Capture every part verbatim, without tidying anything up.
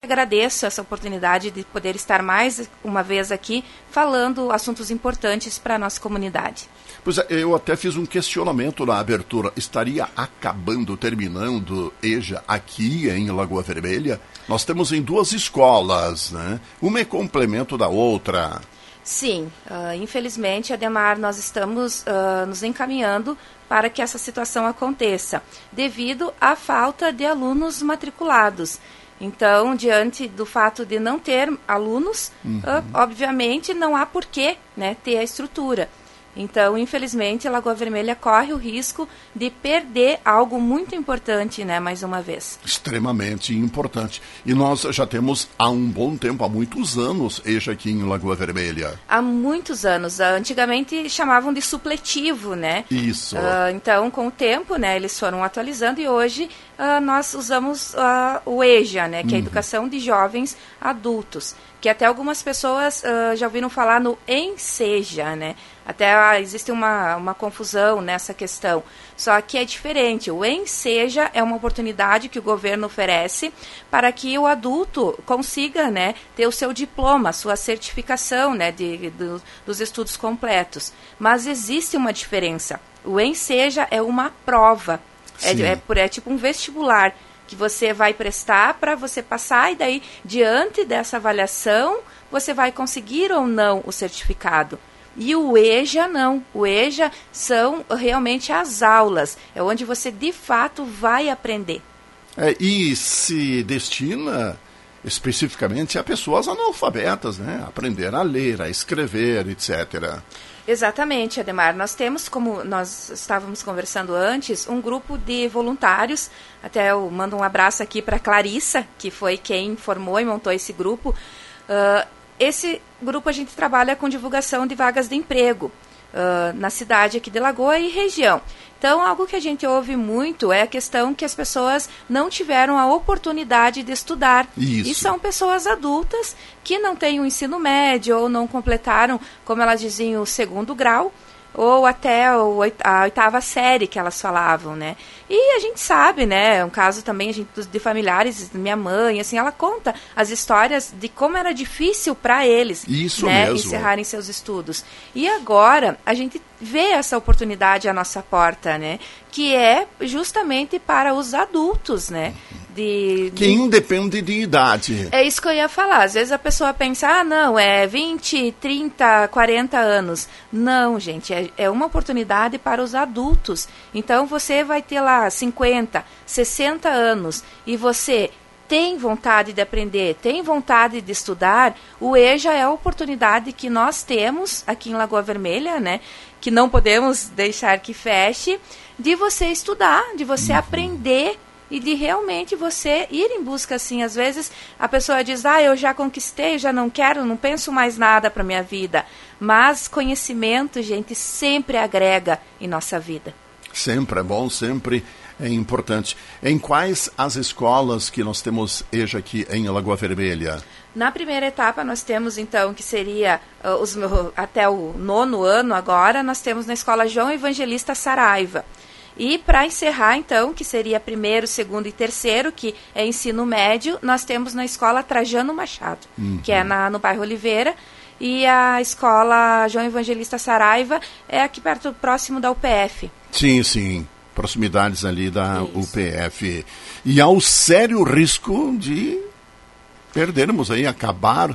agradeço essa oportunidade de poder estar mais uma vez aqui falando assuntos importantes para a nossa comunidade. Pois é, eu até fiz um questionamento na abertura. Estaria acabando, terminando EJA aqui em Lagoa Vermelha? Nós temos em duas escolas, né? Uma é complemento da outra. Sim, uh, infelizmente, Ademar, nós estamos uh, nos encaminhando para que essa situação aconteça, devido à falta de alunos matriculados. Então, diante do fato de não ter alunos, uhum. uh, obviamente não há porquê, né, ter a estrutura. Então, infelizmente, a Lagoa Vermelha corre o risco de perder algo muito importante, né, mais uma vez. Extremamente importante. E nós já temos há um bom tempo, há muitos anos, EJA aqui em Lagoa Vermelha. Há muitos anos. Antigamente chamavam de supletivo, né? Isso. Uh, então, com o tempo, né, eles foram atualizando e hoje uh, nós usamos uh, o EJA, né, que é a Educação de Jovens Adultos. Que até algumas pessoas uh, já ouviram falar no ENSEJA, né? Até ah, existe uma, uma confusão nessa questão. Só que é diferente. O ENSEJA é uma oportunidade que o governo oferece para que o adulto consiga, né, ter o seu diploma, sua certificação, né, de, de, dos estudos completos. Mas existe uma diferença. O ENSEJA é uma prova. É, é, é tipo um vestibular que você vai prestar para você passar e daí, diante dessa avaliação, você vai conseguir ou não o certificado. E o EJA não. O EJA são realmente as aulas. É onde você, de fato, vai aprender. É, e se destina especificamente a pessoas analfabetas, né? Aprender a ler, a escrever, etcétera. Exatamente, Ademar. Nós temos, como nós estávamos conversando antes, um grupo de voluntários. Até eu mando um abraço aqui para a Clarissa, que foi quem formou e montou esse grupo. Uh, esse grupo a gente trabalha com divulgação de vagas de emprego uh, na cidade aqui de Lagoa e região. Então, algo que a gente ouve muito é a questão que as pessoas não tiveram a oportunidade de estudar. Isso. E são pessoas adultas que não têm o ensino médio ou não completaram, como elas diziam, o segundo grau, ou até a oitava série que elas falavam, né? E a gente sabe, né, é um caso também a gente, de familiares, minha mãe, assim, ela conta as histórias de como era difícil para eles, Isso né, mesmo. encerrarem seus estudos. E agora a gente vê essa oportunidade à nossa porta, né, que é justamente para os adultos, né? De, de... Que independe de idade. É isso que eu ia falar. Às vezes a pessoa pensa, ah, não, é vinte, trinta, quarenta anos. Não, gente, é, é uma oportunidade para os adultos. Então você vai ter lá cinquenta, sessenta anos e você tem vontade de aprender, tem vontade de estudar, o EJA é a oportunidade que nós temos aqui em Lagoa Vermelha, né? Que não podemos deixar que feche, de você estudar, de você uhum. aprender e de realmente você ir em busca, assim, às vezes a pessoa diz, ah, eu já conquistei, já não quero, não penso mais nada para minha vida. Mas conhecimento, gente, sempre agrega em nossa vida. Sempre é bom, sempre é importante. Em quais as escolas que nós temos EJA aqui em Lagoa Vermelha? Na primeira etapa nós temos, então, que seria uh, os, até o nono ano agora, nós temos na Escola João Evangelista Saraiva. E para encerrar, então, que seria primeiro, segundo e terceiro, que é ensino médio, nós temos na Escola Trajano Machado, uhum. que é na, no bairro Oliveira, e a Escola João Evangelista Saraiva é aqui perto, próximo da U P F. Sim, sim, proximidades ali da Isso. U P F. E há o sério risco de perdermos aí, acabar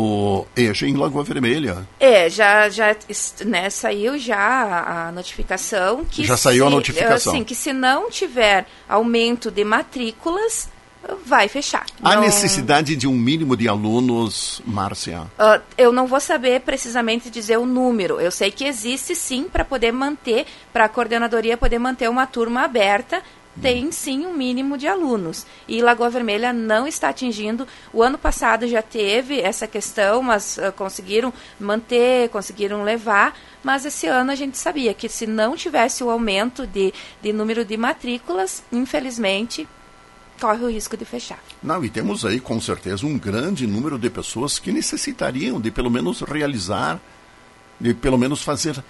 o EJA em Lagoa Vermelha. É, já, já né, saiu já a notificação. Que já saiu se, a notificação. Assim, que se não tiver aumento de matrículas, vai fechar. Há não... necessidade de um mínimo de alunos, Márcia? Uh, eu não vou saber precisamente dizer o número. Eu sei que existe sim para poder manter, para a coordenadoria poder manter uma turma aberta. Tem sim um mínimo de alunos. E Lagoa Vermelha não está atingindo. O ano passado já teve essa questão, mas uh, conseguiram manter, conseguiram levar. Mas esse ano a gente sabia que se não tivesse o aumento de, de número de matrículas, infelizmente, corre o risco de fechar. Não, e temos aí com certeza um grande número de pessoas que necessitariam de pelo menos realizar, de pelo menos fazer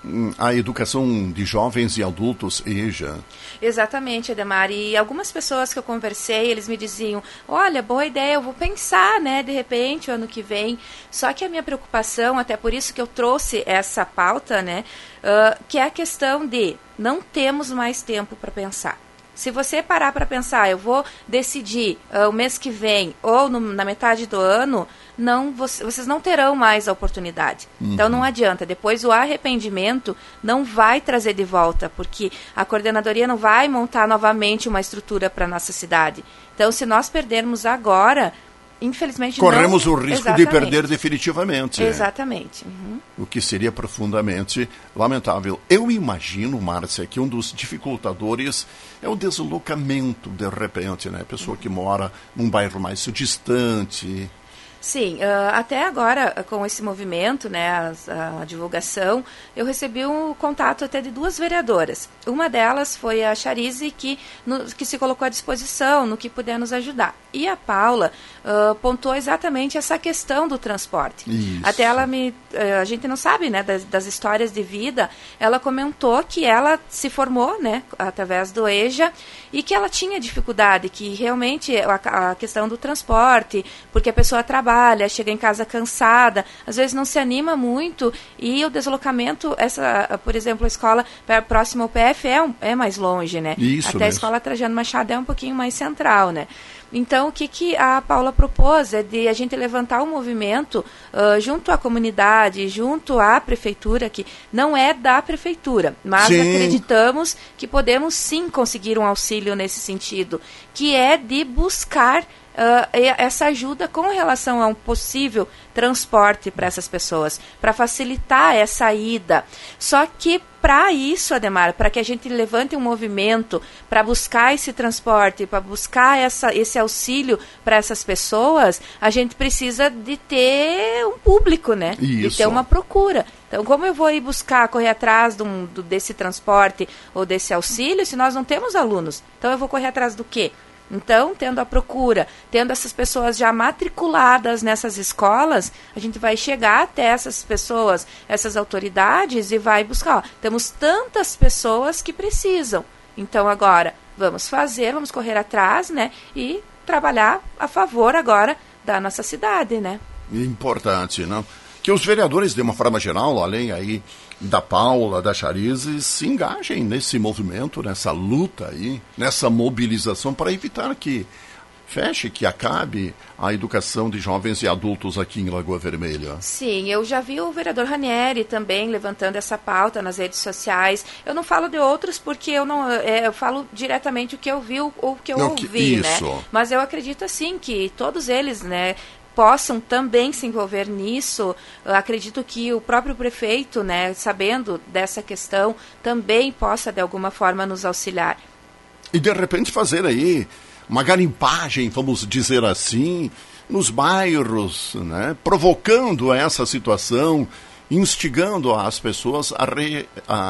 a educação de jovens e adultos, EJA. Exatamente, Ademar. E algumas pessoas que eu conversei, eles me diziam, olha, boa ideia, eu vou pensar, né, de repente, o ano que vem. Só que a minha preocupação, até por isso que eu trouxe essa pauta, né, uh, que é a questão de não temos mais tempo para pensar. Se você parar para pensar, eu vou decidir uh, o mês que vem ou no, na metade do ano, não, você, vocês não terão mais a oportunidade. Uhum. Então não adianta. Depois o arrependimento não vai trazer de volta, porque a coordenadoria não vai montar novamente uma estrutura para a nossa cidade. Então se nós perdermos agora, infelizmente corremos não... o risco Exatamente. de perder definitivamente. Exatamente. Uhum. O que seria profundamente lamentável. Eu imagino, Márcia, que um dos dificultadores é o deslocamento, de repente, né? A pessoa que mora num bairro mais distante. Sim, uh, até agora, com esse movimento, né, a, a divulgação, eu recebi um contato até de duas vereadoras. Uma delas foi a Charize, que, no, que se colocou à disposição no que puder nos ajudar. E a Paula uh, pontuou exatamente essa questão do transporte. Isso. Até ela me... Uh, a gente não sabe, né, das, das histórias de vida, ela comentou que ela se formou, né, através do EJA, e que ela tinha dificuldade, que realmente a, a questão do transporte, porque a pessoa trabalha, chega em casa cansada, às vezes não se anima muito, e o deslocamento, essa, por exemplo, a escola próxima ao P F é, um, é mais longe, né? Isso Até mesmo. A escola Trajano Machado é um pouquinho mais central, né? Então, o que, que a Paula propôs é de a gente levantar um movimento uh, junto à comunidade, junto à prefeitura, que não é da prefeitura, mas sim, acreditamos que podemos sim conseguir um auxílio nesse sentido, que é de buscar Uh, essa ajuda com relação a um possível transporte para essas pessoas, para facilitar essa ida. Só que para isso, Ademar, para que a gente levante um movimento para buscar esse transporte, para buscar essa, esse auxílio para essas pessoas, a gente precisa de ter um público, né? Isso. De ter uma procura. Então, como eu vou ir buscar, correr atrás de um, do, desse transporte ou desse auxílio se nós não temos alunos? Então, eu vou correr atrás do quê? Então, tendo a procura, tendo essas pessoas já matriculadas nessas escolas, a gente vai chegar até essas pessoas, essas autoridades e vai buscar. Ó, temos tantas pessoas que precisam. Então, agora, vamos fazer, vamos correr atrás, né? E trabalhar a favor agora da nossa cidade, né? Importante, não? Que os vereadores, de uma forma geral, além aí da Paula, da Charize, se engajem nesse movimento, nessa luta aí, nessa mobilização para evitar que feche, que acabe a educação de jovens e adultos aqui em Lagoa Vermelha. Sim, eu já vi o vereador Ranieri também levantando essa pauta nas redes sociais. Eu não falo de outros porque eu não é, eu falo diretamente o que eu vi ou o que eu não, ouvi, que, isso. né? Mas eu acredito assim que todos eles, né, possam também se envolver nisso. Eu acredito que o próprio prefeito, né, sabendo dessa questão, também possa de alguma forma nos auxiliar. E de repente fazer aí uma garimpagem, vamos dizer assim, nos bairros, né, provocando essa situação, instigando as pessoas a, re,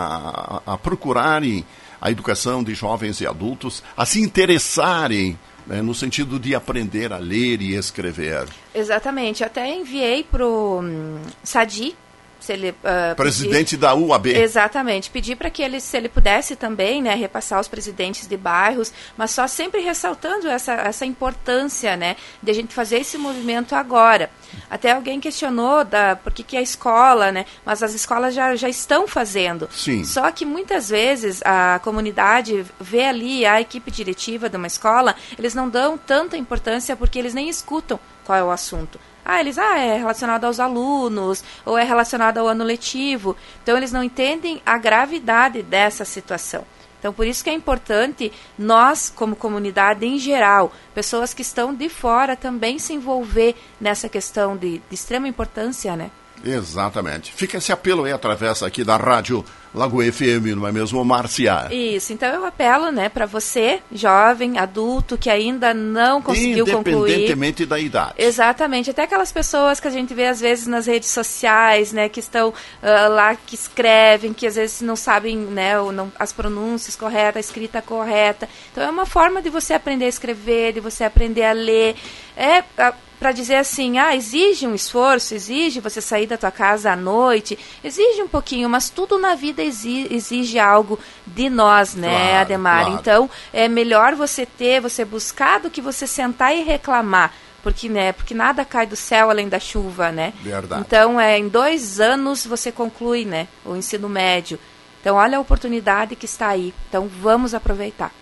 a, a procurarem a educação de jovens e adultos, a se interessarem, né, no sentido de aprender a ler e escrever. Exatamente. Até enviei para o um, Sadi, se ele, uh, presidente pedir, da U A B. Exatamente. Pedir para que ele, se ele pudesse também, né, repassar os presidentes de bairros, mas só sempre ressaltando essa, essa importância, né, de a gente fazer esse movimento agora. Até alguém questionou da, por que, que a escola, né, mas as escolas já, já estão fazendo. Sim. Só que muitas vezes a comunidade vê ali a equipe diretiva de uma escola, eles não dão tanta importância porque eles nem escutam qual é o assunto. Ah, eles, ah, é relacionado aos alunos, ou é relacionado ao ano letivo. Então, eles não entendem a gravidade dessa situação. Então, por isso que é importante nós, como comunidade em geral, pessoas que estão de fora, também se envolver nessa questão de, de extrema importância, né? Exatamente. Fica esse apelo aí através aqui da Rádio Lagoa F M, não é mesmo, Márcia? Isso, então eu apelo, né, para você, jovem, adulto, que ainda não conseguiu concluir. Independentemente da idade. Exatamente, até aquelas pessoas que a gente vê às vezes nas redes sociais, né, que estão uh, lá, que escrevem, que às vezes não sabem, né, ou não, as pronúncias corretas, a escrita correta. Então é uma forma de você aprender a escrever, de você aprender a ler. É... A, para dizer assim, ah, exige um esforço, exige você sair da tua casa à noite, exige um pouquinho, mas tudo na vida exige, exige algo de nós, né, claro, Ademar? Claro. Então, é melhor você ter, você buscar do que você sentar e reclamar. Porque, né, porque nada cai do céu além da chuva, né? Verdade. Então, é, em dois anos você conclui, né, o ensino médio. Então, olha a oportunidade que está aí. Então, vamos aproveitar.